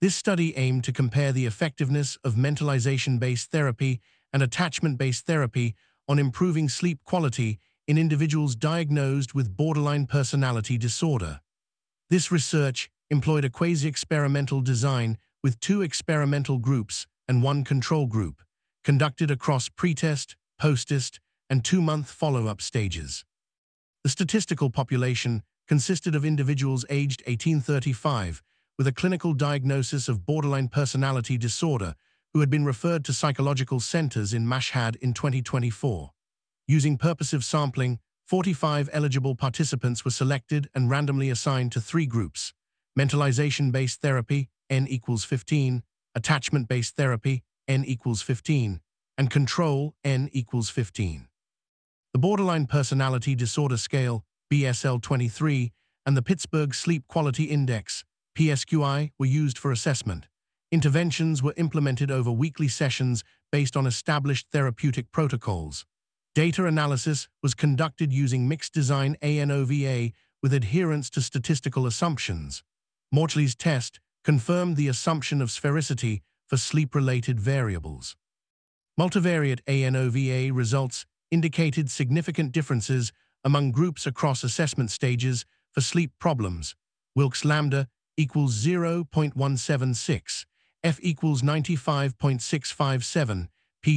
This study aimed to compare the effectiveness of mentalization-based therapy and attachment-based therapy on improving sleep quality in individuals diagnosed with borderline personality disorder. This research employed a quasi-experimental design with 2 experimental groups and 1 control group, conducted across pretest, posttest, and 2-month follow-up stages. The statistical population consisted of individuals aged 18-35 with a clinical diagnosis of borderline personality disorder who had been referred to psychological centers in Mashhad in 2024. Using purposive sampling, 45 eligible participants were selected and randomly assigned to 3 groups: mentalization-based therapy, N equals 15, attachment-based therapy, N equals 15, and control, N equals 15. The Borderline Personality Disorder Scale, BSL-23, and the Pittsburgh Sleep Quality Index, PSQI, were used for assessment. Interventions were implemented over weekly sessions based on established therapeutic protocols. Data analysis was conducted using mixed design ANOVA with adherence to statistical assumptions. Mortley's test confirmed the assumption of sphericity for sleep-related variables. Multivariate ANOVA results indicated significant differences among groups across assessment stages for sleep problems. Wilks lambda equals 0.176, F equals 95.657, P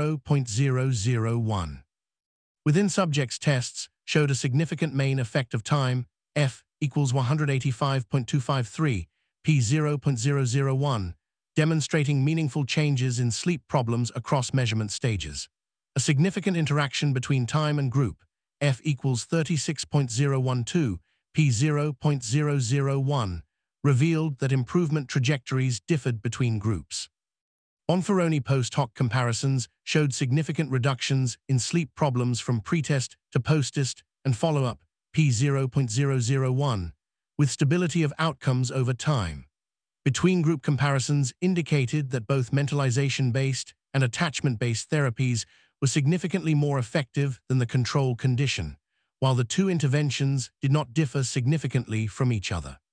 0.001. Within subjects, tests showed a significant mean effect of time, F equals 185.253, P 0.001, demonstrating meaningful changes in sleep problems across measurement stages. A significant interaction between time and group, F equals 36.012, P 0.001, revealed that improvement trajectories differed between groups. Bonferroni post-hoc comparisons showed significant reductions in sleep problems from pretest to posttest and follow-up, P 0.001, with stability of outcomes over time. Between-group comparisons indicated that both mentalization-based and attachment-based therapies were significantly more effective than the control condition, while the 2 interventions did not differ significantly from each other.